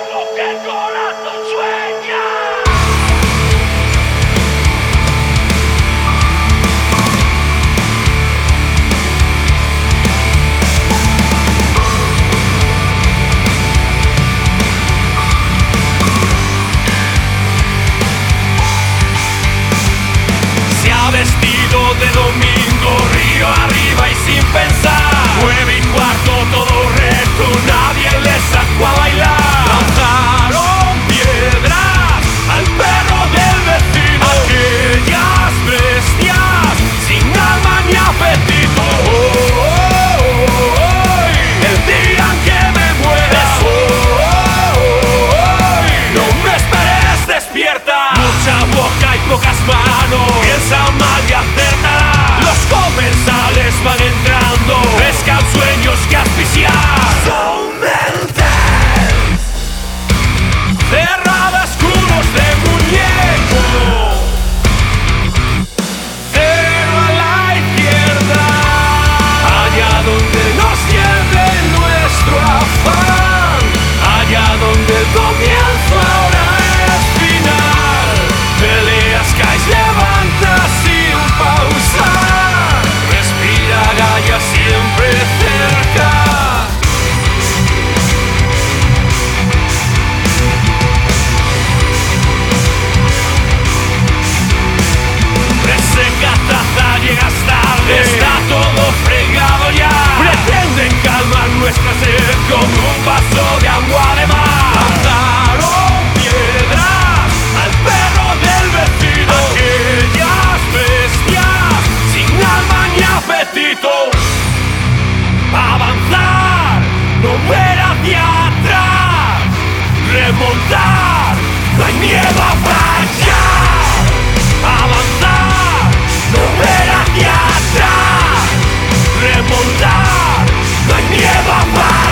lo que el corazón sueña. Se ha vestido de domingo, río arriba y sin pensar. 9:15, todo recto, nadie le sacó a bailar. Lanzaron piedras al perro del vecino, aquellas bestias sin alma ni apetito. El día en que me mueras, no me esperes despierta. Mucha boca y pocas manos, piensa mal y acertará. Los comensales van entrando, pescan sueños que asfixiar. Son mentes cerradas, culos de muñeco. Cero a la izquierda, allá donde nos lleve nuestro afán, allá donde el comienzo ahora es final. Peleas, caes, levantas sin pausar. Respira, Gaia siempre cerca. Reseca, taza, llegas tarde, está todo fregado ya. Pretenden calmar nuestra sed con un vaso de agua de mar. Lanzaron piedras al perro del vecino, aquellas bestias sin alma ni apetito. Avanzar, no ver hacia atrás, remontar, no hay miedo a fallar. Avanzar, no ver hacia atrás, remontar, no hay miedo a fallar.